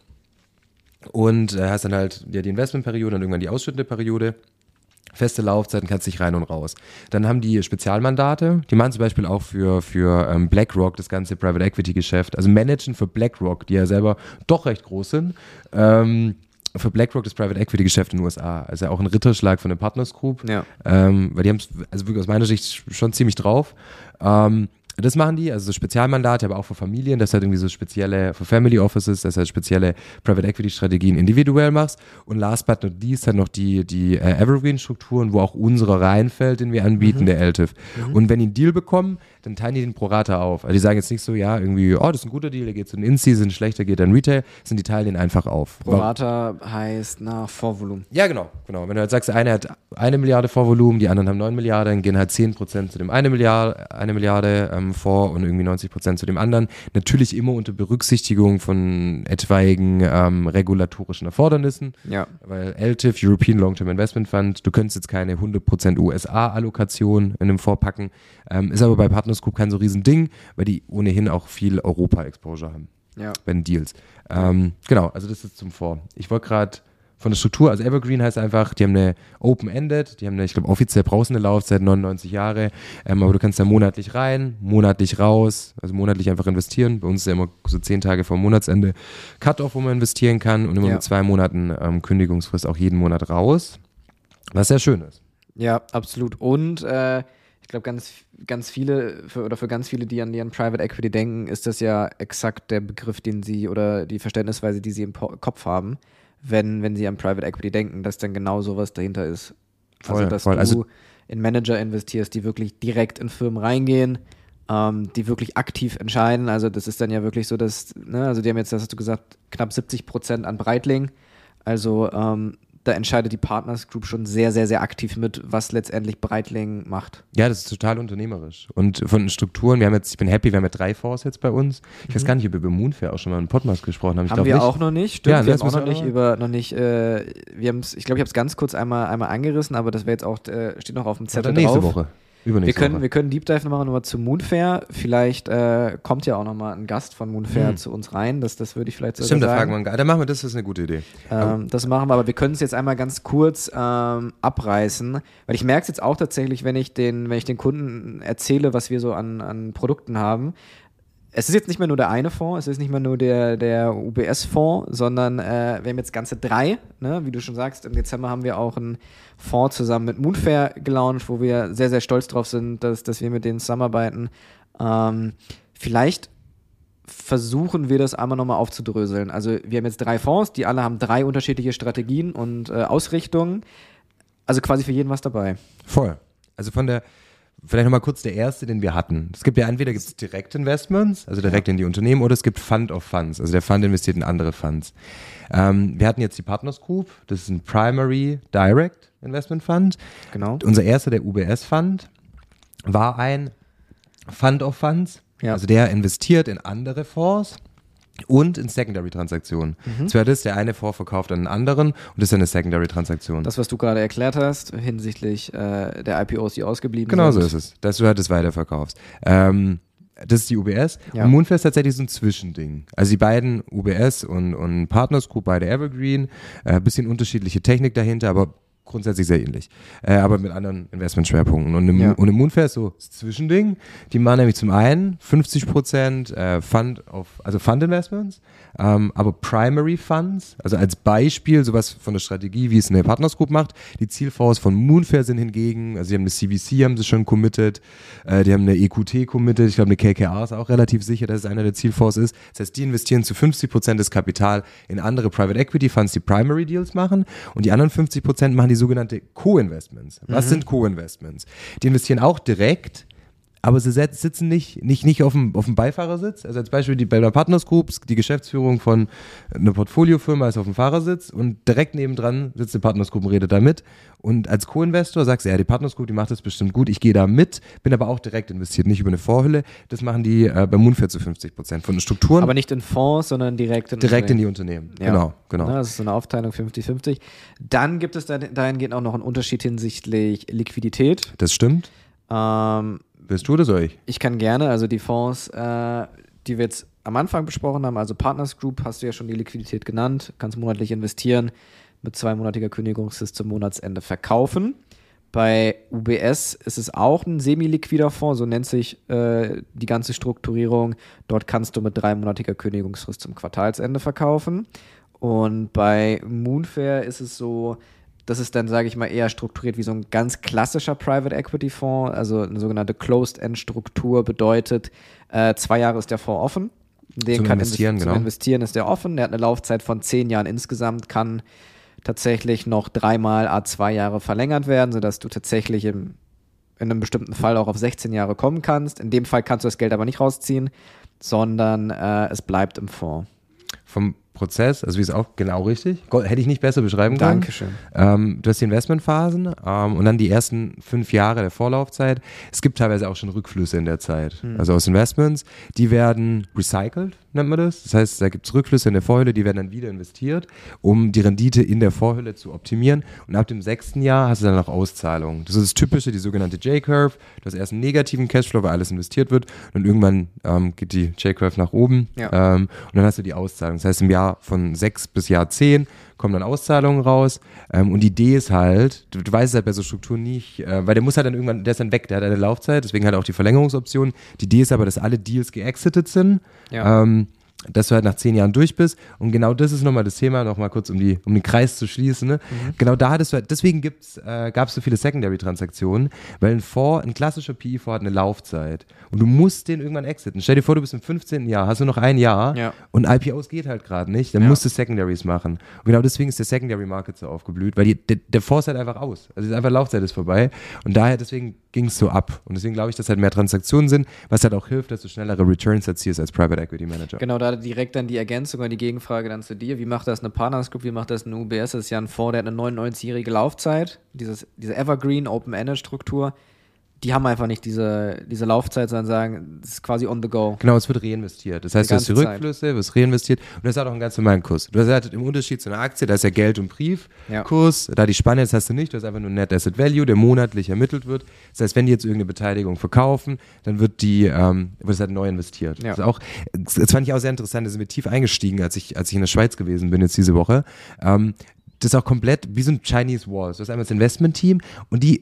und äh, hast dann halt ja, die Investmentperiode und irgendwann die ausschüttende Periode. Feste Laufzeiten, kannst dich rein und raus. Dann haben die Spezialmandate, die machen zum Beispiel auch für, für ähm, BlackRock das ganze Private Equity Geschäft, also managen für BlackRock, die ja selber doch recht groß sind, ähm, für BlackRock das Private Equity Geschäft in den U S A. Also auch ein Ritterschlag von der Partners Group, Ja. ähm, weil die haben es also wirklich aus meiner Sicht schon ziemlich drauf. Ähm, Das machen die, also so Spezialmandate, aber auch für Familien, dass halt irgendwie so spezielle, für Family Offices, dass halt spezielle Private Equity Strategien individuell machst. Und last but not least halt noch die, die äh, Evergreen-Strukturen, wo auch unsere reinfällt, den wir anbieten, Mhm. der L T I F. Mhm. Und wenn die einen Deal bekommen, dann teilen die den pro Rata auf. Also die sagen jetzt nicht so, ja, irgendwie, oh, das ist ein guter Deal, der geht zu den In-Season, ein schlechter geht dann Retail, sind die teilen den einfach auf. Pro Rata heißt nach Vorvolumen. Ja, genau, genau. Wenn du halt sagst, der eine hat eine Milliarde Vorvolumen, die anderen haben neun Milliarden, dann gehen halt zehn Prozent zu dem eine Milliarde, eine Milliarde ähm, vor und irgendwie neunzig Prozent zu dem anderen. Natürlich immer unter Berücksichtigung von etwaigen ähm, regulatorischen Erfordernissen. Ja. Weil L T I F, European Long-Term Investment Fund, du könntest jetzt keine hundert Prozent U S A-Allokation in einem Fonds packen. Ähm, ist aber bei Partners Group kein so riesen Ding, weil die ohnehin auch viel Europa-Exposure haben. Ja. Bei den Deals. Ähm, genau, also das ist zum Fonds. Ich wollte gerade von der Struktur, also Evergreen heißt einfach, die haben eine Open-Ended, die haben eine, ich glaube offiziell brauchst du eine Laufzeit, neunundneunzig Jahre, ähm, aber du kannst da monatlich rein, monatlich raus, also monatlich einfach investieren. Bei uns ist ja immer so zehn Tage vor Monatsende Cut-Off, wo man investieren kann und immer Ja. mit zwei Monaten ähm, Kündigungsfrist auch jeden Monat raus, was sehr schön ist. Ja, absolut. Und äh, ich glaube, ganz, ganz viele für, oder für ganz viele, die an, die an Private Equity denken, ist das ja exakt der Begriff, den sie oder die Verständnisweise, die sie im Po- Kopf haben, wenn, wenn sie an Private Equity denken, dass dann genau sowas dahinter ist. Voll, also, dass voll. du Also- in Manager investierst, die wirklich direkt in Firmen reingehen, ähm, die wirklich aktiv entscheiden. Also das ist dann ja wirklich so, dass, ne, also die haben jetzt, das hast du gesagt, knapp siebzig Prozent an Breitling. Also ähm, da entscheidet die Partners Group schon sehr, sehr, sehr aktiv mit, was letztendlich Breitling macht. Ja, das ist total unternehmerisch. Und von den Strukturen, wir haben jetzt, ich bin happy, wir haben ja drei Fonds jetzt bei uns. Ich weiß gar nicht, ob wir über Moonfair auch schon mal einen Podcast gesprochen haben. Ich haben glaub wir nicht. auch noch nicht, stimmt. Ja, wir das haben auch noch müssen wir nicht auch über, noch nicht, äh, wir haben's, ich glaube, ich habe es ganz kurz einmal, einmal angerissen, aber das wäre jetzt auch, äh, steht noch auf dem Zettel Oder nächste drauf. Woche. Wir Übernächste können, Woche. wir können Deep Dive noch machen, nochmal zu Moonfair. Vielleicht äh, kommt ja auch nochmal ein Gast von Moonfair Mhm. zu uns rein. Das, das würde ich vielleicht sogar Stimmt, da sagen. fragen wir einen Ge- Dann machen wir das, das ist eine gute Idee. Ähm, das machen wir, aber wir können es jetzt einmal ganz kurz ähm, abreißen, weil ich merke es jetzt auch tatsächlich, wenn ich den, wenn ich den Kunden erzähle, was wir so an, an Produkten haben. es ist jetzt nicht mehr nur der eine Fonds, es ist nicht mehr nur der, der U B S-Fonds, sondern äh, wir haben jetzt ganze drei. Ne? Wie du schon sagst, im Dezember haben wir auch einen Fonds zusammen mit Moonfair gelauncht, wo wir sehr, sehr stolz drauf sind, dass, dass wir mit denen zusammenarbeiten. Ähm, vielleicht versuchen wir das einmal nochmal aufzudröseln. Also wir haben jetzt drei Fonds, die alle haben drei unterschiedliche Strategien und äh, Ausrichtungen. Also quasi für jeden was dabei. Voll. Also von der Vielleicht nochmal kurz der erste, den wir hatten. Es gibt ja entweder gibt's Direktinvestments, also direkt ja. in die Unternehmen, oder es gibt Fund of Funds, also der Fund investiert in andere Funds. Ähm, wir hatten jetzt die Partners Group, das ist ein Primary Direct Investment Fund. Genau. Unser erster, der U B S Fund, war ein Fund of Funds, ja. also der investiert in andere Fonds und in Secondary-Transaktionen. Mhm. Zwar das, der eine Fonds verkauft an einen anderen und das ist eine Secondary-Transaktion. Das, was du gerade erklärt hast, hinsichtlich äh, der I P Os, die ausgeblieben genau sind. Genau so ist es, dass du halt das weiterverkaufst. Ähm, das ist die U B S. Ja. Und Moonfair ist tatsächlich so ein Zwischending. Also die beiden U B S und, und Partners Group, beide Evergreen, ein äh, bisschen unterschiedliche Technik dahinter, aber grundsätzlich sehr ähnlich, äh, aber mit anderen Investmentschwerpunkten. Und im, ja. und im Moonfair ist so das Zwischending. Die machen nämlich zum einen fünfzig Prozent äh, Fund auf, also Fund Investments, ähm, aber Primary Funds, also als Beispiel sowas von der Strategie, wie es eine Partners Group macht. Die Zielfonds von Moonfair sind hingegen, also die haben eine C V C, haben sie schon committed, äh, die haben eine E Q T committed, ich glaube eine K K R ist auch relativ sicher, dass es einer der Zielfonds ist. Das heißt, die investieren zu fünfzig Prozent des Kapital in andere Private Equity Funds, die Primary Deals machen, und die anderen fünfzig Prozent machen die sogenannte Co-Investments. Was mhm. sind Co-Investments? Die investieren auch direkt, aber sie sitzen nicht, nicht, nicht auf dem, auf dem Beifahrersitz. Also als Beispiel die, bei der Partners Group, die Geschäftsführung von einer Portfoliofirma ist auf dem Fahrersitz und direkt nebendran sitzt die Partners Group und redet da mit. Und als Co-Investor sagst du, ja, die Partners Group, die macht das bestimmt gut, ich gehe da mit, bin aber auch direkt investiert, nicht über eine Vorhülle. Das machen die äh, bei Moonfair zu fünfzig Prozent von den Strukturen. Aber nicht in Fonds, sondern direkt in Direkt in die Unternehmen, ja. genau. genau. Na, das ist so eine Aufteilung fünfzig fünfzig. Dann gibt es dahingehend auch noch einen Unterschied hinsichtlich Liquidität. Das stimmt. Ähm, Willst du oder soll ich? Ich kann gerne, also die Fonds, äh, die wir jetzt am Anfang besprochen haben, also Partners Group, hast du ja schon die Liquidität genannt, kannst monatlich investieren, mit zweimonatiger Kündigungsfrist zum Monatsende verkaufen. Bei U B S ist es auch ein semi-liquider Fonds, so nennt sich äh, die ganze Strukturierung. Dort kannst du mit dreimonatiger Kündigungsfrist zum Quartalsende verkaufen. Und bei Moonfair ist es so, das ist dann, sage ich mal, eher strukturiert wie so ein ganz klassischer Private Equity Fonds, also eine sogenannte Closed-End-Struktur bedeutet, äh, zwei Jahre ist der Fonds offen. Den zum kann Investieren, invest- genau. Zum Investieren ist der offen, der hat eine Laufzeit von zehn Jahren insgesamt, kann tatsächlich noch dreimal à zwei Jahre verlängert werden, sodass du tatsächlich im, in einem bestimmten Fall auch auf sechzehn Jahre kommen kannst. In dem Fall kannst du das Geld aber nicht rausziehen, sondern äh, es bleibt im Fonds. Vom Prozess, also wie ist auch genau richtig, hätte ich nicht besser beschreiben können. Dankeschön. Ähm, du hast die Investmentphasen ähm, und dann die ersten fünf Jahre der Vorlaufzeit. Es gibt teilweise auch schon Rückflüsse in der Zeit, hm. also aus Investments. Die werden recycelt, nennt man das. Das heißt, da gibt es Rückflüsse in der Vorhülle, die werden dann wieder investiert, um die Rendite in der Vorhülle zu optimieren. Und ab dem sechsten Jahr hast du dann auch Auszahlungen. Das ist das Typische, die sogenannte J-Curve. Du hast erst einen negativen Cashflow, weil alles investiert wird, und irgendwann ähm, geht die J-Curve nach oben, ja. ähm, und dann hast du die Auszahlung. Das heißt, im Jahr von sechs bis Jahr zehn kommen dann Auszahlungen raus, ähm, und die Idee ist halt, du, du weißt es halt bei so Strukturen nicht, äh, weil der muss halt dann irgendwann, der ist dann weg, der hat eine Laufzeit, deswegen halt auch die Verlängerungsoption. Die Idee ist aber, dass alle Deals geexitet sind, ja. ähm, dass du halt nach zehn Jahren durch bist, und genau das ist nochmal das Thema, nochmal kurz um, die, um den Kreis zu schließen, ne? Mhm. Genau da hattest du halt, deswegen gibt's, äh, gab es so viele Secondary-Transaktionen, weil ein Fonds, ein klassischer P E-Fonds hat eine Laufzeit und du musst den irgendwann exiten. Stell dir vor, du bist im fünfzehnten Jahr, hast du noch ein Jahr, ja. und I P Os geht halt gerade nicht, dann ja. musst du Secondaries machen. Und genau deswegen ist der Secondary-Market so aufgeblüht, weil die, der, der Fonds ist halt einfach aus, also ist einfach Laufzeit ist vorbei, und daher deswegen ging es so ab, und deswegen glaube ich, dass halt mehr Transaktionen sind, was halt auch hilft, dass du schnellere Returns erzielst als Private Equity Manager. Genau, da direkt dann die Ergänzung und die Gegenfrage dann zu dir. Wie macht das eine Partners Group, wie macht das eine U B S? Das ist ja ein Fonds, der hat eine neunundneunzigjährige Laufzeit. Dieses, diese Evergreen Open-Ended-Struktur, die haben einfach nicht diese, diese Laufzeit, sondern sagen, das ist quasi on the go. Genau, es wird reinvestiert. Das heißt, Die du hast die ganze Rückflüsse, wirst reinvestiert, und das hat auch einen ganz normalen Kurs. Du hast halt im Unterschied zu einer Aktie, da ist ja Geld- und Briefkurs, Ja. da die Spanne, das hast du nicht, du hast einfach nur Net Asset Value, der monatlich ermittelt wird. Das heißt, wenn die jetzt irgendeine Beteiligung verkaufen, dann wird die, ähm, wird es halt neu investiert. Ja. Das ist auch, das fand ich auch sehr interessant, da sind wir tief eingestiegen, als ich, als ich in der Schweiz gewesen bin jetzt diese Woche. Ähm, das ist auch komplett wie so ein Chinese Wall. Du hast einmal das Investment-Team, und die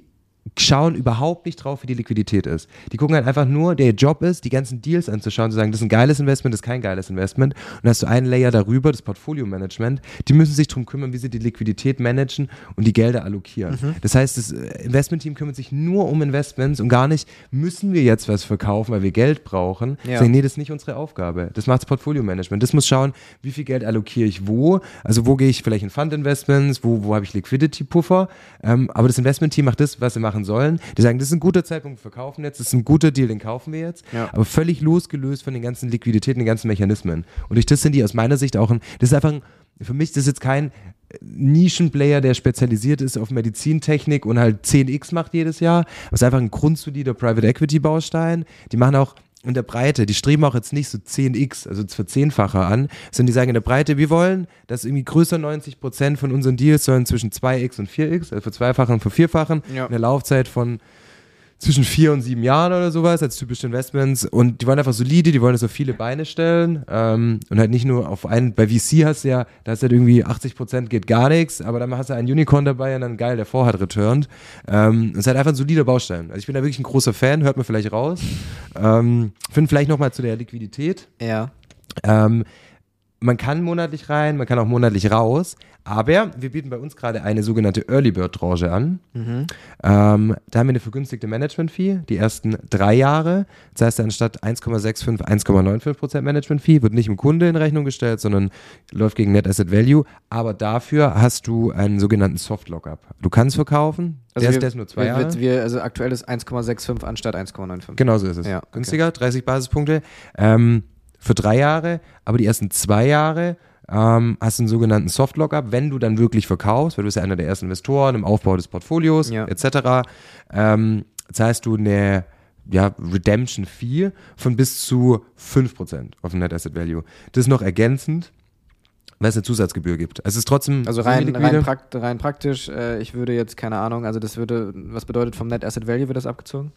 schauen überhaupt nicht drauf, wie die Liquidität ist. Die gucken halt einfach nur, der Job ist, die ganzen Deals anzuschauen, zu sagen, das ist ein geiles Investment, das ist kein geiles Investment. Und dann hast du einen Layer darüber, das Portfolio-Management, die müssen sich darum kümmern, wie sie die Liquidität managen und die Gelder allokieren. Mhm. Das heißt, das Investment-Team kümmert sich nur um Investments und gar nicht, müssen wir jetzt was verkaufen, weil wir Geld brauchen. Ja. Sagen, nee, das ist nicht unsere Aufgabe. Das macht das Portfolio-Management. Das muss schauen, wie viel Geld allokiere ich wo, also wo gehe ich vielleicht in Fund-Investments, wo, wo habe ich Liquidity-Puffer, ähm, aber das Investment-Team macht das, was sie machen sollen. Die sagen, das ist ein guter Zeitpunkt, wir verkaufen jetzt, das ist ein guter Deal, den kaufen wir jetzt, ja. aber völlig losgelöst von den ganzen Liquiditäten, den ganzen Mechanismen. Und durch das sind die aus meiner Sicht auch ein, das ist einfach ein, für mich, das ist jetzt kein Nischenplayer, der spezialisiert ist auf Medizintechnik und halt zehn x macht jedes Jahr, aber es ist einfach ein grundsolider Private-Equity-Baustein. Die machen auch in der Breite, die streben auch jetzt nicht so zehn x, also verzehnfacher an, sondern die sagen in der Breite, wir wollen, dass irgendwie größer neunzig Prozent von unseren Deals sollen zwischen zwei x und vier x, also verzweifachen und vervierfachen, ja. in der Laufzeit von zwischen vier und sieben Jahren oder sowas, als typische Investments, und die wollen einfach solide, die wollen das auf viele Beine stellen, ähm, und halt nicht nur auf einen, bei V C hast du ja, da ist halt irgendwie achtzig Prozent geht gar nichts, aber dann hast du einen Unicorn dabei und dann geil, der Fonds hat returned, ähm, es ist halt einfach ein solider Baustein, also ich bin da wirklich ein großer Fan, hört man vielleicht raus, ähm, finde vielleicht nochmal zu der Liquidität, ja, ähm, man kann monatlich rein, man kann auch monatlich raus, aber wir bieten bei uns gerade eine sogenannte Early Bird Tranche an. Mhm. Ähm, da haben wir eine vergünstigte Management-Fee, die ersten drei Jahre. Das heißt, anstatt eins Komma fünfundsechzig, eins Komma fünfundneunzig Prozent Management-Fee wird nicht dem Kunde in Rechnung gestellt, sondern läuft gegen Net Asset Value. Aber dafür hast du einen sogenannten Soft Lockup. Du kannst verkaufen. Also der, wir, ist, der ist nur zwei wir, Jahre. Wir, also aktuell ist eins Komma fünfundsechzig anstatt eins Komma fünfundneunzig. Genau so ist es. Ja, okay. Günstiger, dreißig Basispunkte. Ähm, für drei Jahre, aber die ersten zwei Jahre ähm, hast du einen sogenannten Soft-Lockup, wenn du dann wirklich verkaufst, weil du bist ja einer der ersten Investoren im Aufbau des Portfolios, ja. et cetera. Ähm, zahlst du eine ja, Redemption-Fee von bis zu fünf Prozent auf den Net Asset Value. Das ist noch ergänzend, weil es eine Zusatzgebühr gibt. Es ist trotzdem also rein, rein, prakt, rein praktisch, äh, ich würde jetzt, keine Ahnung, also das würde, was bedeutet vom Net Asset Value, wird das abgezogen?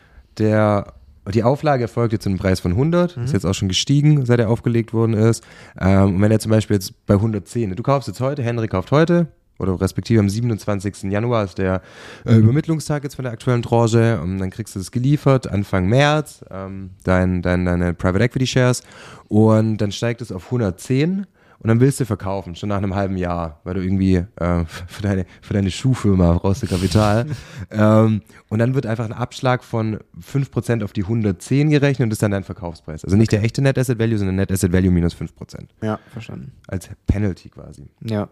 Der Die Auflage erfolgt jetzt in einem Preis von hundert, mhm. ist jetzt auch schon gestiegen, seit er aufgelegt worden ist. Ähm, und wenn er zum Beispiel jetzt bei hundertzehn, du kaufst jetzt heute, Henry kauft heute, oder respektive am siebenundzwanzigsten Januar ist der äh, Übermittlungstag jetzt von der aktuellen Tranche, und dann kriegst du es geliefert, Anfang März, ähm, dein, dein, deine Private Equity Shares, und dann steigt es auf hundertzehn. Und dann willst du verkaufen, schon nach einem halben Jahr, weil du irgendwie äh, für, deine, für deine Schuhfirma brauchst du Kapital. ähm, und dann wird einfach ein Abschlag von fünf Prozent auf die hundertzehn gerechnet und das ist dann dein Verkaufspreis. Also nicht der echte Net Asset Value, sondern Net Asset Value minus fünf Prozent. Ja, verstanden. Als Penalty quasi. Ja.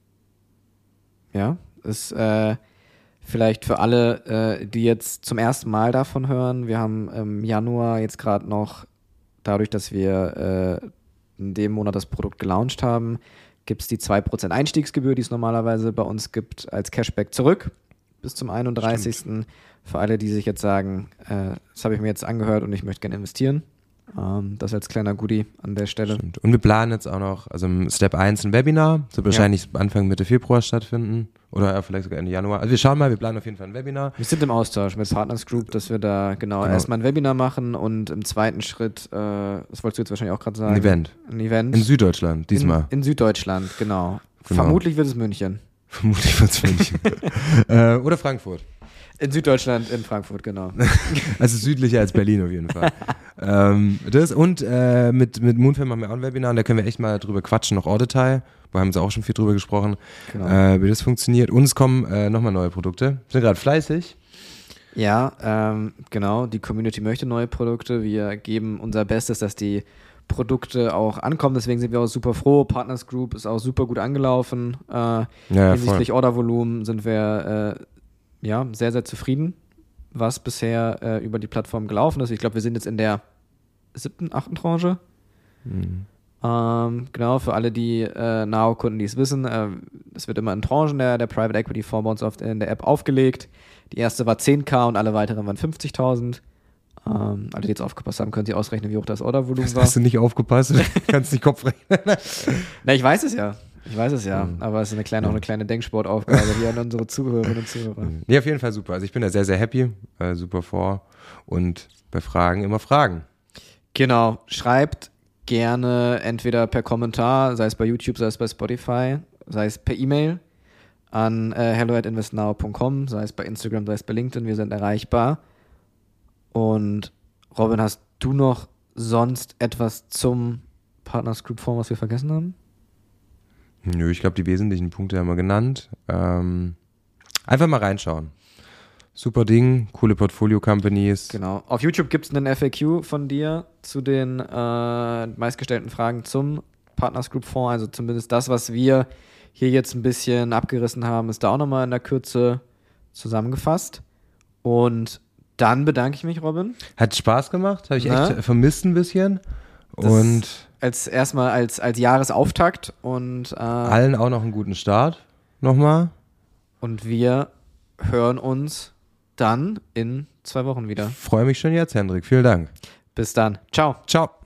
Ja, ist äh, vielleicht für alle, äh, die jetzt zum ersten Mal davon hören, wir haben im Januar jetzt gerade noch, dadurch, dass wir äh, in dem Monat das Produkt gelauncht haben, gibt es die zwei Prozent Einstiegsgebühr, die es normalerweise bei uns gibt, als Cashback zurück bis zum einunddreißigsten Stimmt. Für alle, die sich jetzt sagen, äh, das habe ich mir jetzt angehört und ich möchte gerne investieren. Ähm, das als kleiner Goodie an der Stelle. Stimmt. Und wir planen jetzt auch noch, also im Step eins ein Webinar, das wird wahrscheinlich ja. Anfang Mitte Februar stattfinden oder vielleicht sogar Ende Januar. Also wir schauen mal, wir planen auf jeden Fall ein Webinar. Wir sind im Austausch mit Partners Group, dass wir da genau, genau. erstmal ein Webinar machen und im zweiten Schritt, äh, das wolltest du jetzt wahrscheinlich auch gerade sagen. Ein Event. Ein Event. In Süddeutschland, diesmal. In, in Süddeutschland, genau. genau. Vermutlich wird es München. Vermutlich wird es München. äh, oder Frankfurt. In Süddeutschland, in Frankfurt, genau. Also südlicher als Berlin auf jeden Fall. ähm, das und äh, mit, mit Moonfam machen wir auch ein Webinar und da können wir echt mal drüber quatschen, noch Auditail. Da haben sie auch schon viel drüber gesprochen, genau. äh, wie das funktioniert. Und es kommen äh, nochmal neue Produkte. Wir sind gerade fleißig. Ja, ähm, genau. Die Community möchte neue Produkte. Wir geben unser Bestes, dass die Produkte auch ankommen. Deswegen sind wir auch super froh. Partners Group ist auch super gut angelaufen. Äh, ja, hinsichtlich voll. Ordervolumen sind wir äh, ja, sehr, sehr zufrieden, was bisher äh, über die Plattform gelaufen ist. Ich glaube, wir sind jetzt in der siebten, achten Tranche. Mhm. Ähm, genau, für alle, die äh, Now-Kunden, die es wissen, äh, es wird immer in Tranchen der, der Private Equity Fonds bei uns auf, in der App aufgelegt. Die erste war zehntausend und alle weiteren waren fünfzigtausend. Ähm, alle, die jetzt aufgepasst haben, können sich ausrechnen, wie hoch das Ordervolumen war. Hast du nicht aufgepasst? Kannst nicht Kopf rechnen. Na, ich weiß es ja. Ich weiß es ja, mhm. aber es ist eine kleine, auch eine kleine Denksportaufgabe hier an unsere Zuhörerinnen und Zuhörer. Nee, auf jeden Fall super. Also ich bin da sehr, sehr happy, äh, super vor und bei Fragen immer Fragen. Genau, schreibt gerne entweder per Kommentar, sei es bei YouTube, sei es bei Spotify, sei es per E-Mail. an äh, hello at investnow punkt com, sei es bei Instagram, sei es bei LinkedIn, wir sind erreichbar. Und Robin, hast du noch sonst etwas zum Partners Group Fonds, was wir vergessen haben? Nö, ich glaube, die wesentlichen Punkte haben wir genannt. Ähm, einfach mal reinschauen. Super Ding, coole Portfolio-Companies. Genau. Auf YouTube gibt es einen F A Q von dir zu den äh, meistgestellten Fragen zum Partners Group Fonds. Also zumindest das, was wir hier jetzt ein bisschen abgerissen haben, ist da auch nochmal in der Kürze zusammengefasst. Und dann bedanke ich mich, Robin. Hat Spaß gemacht, habe ich Na? echt vermisst ein bisschen. Das Und als erstmal als, als Jahresauftakt und, äh, allen auch noch einen guten Start nochmal. und wir hören uns dann in zwei Wochen wieder. Freue mich schon jetzt, Hendrik. Vielen Dank. Bis dann. Ciao. Ciao.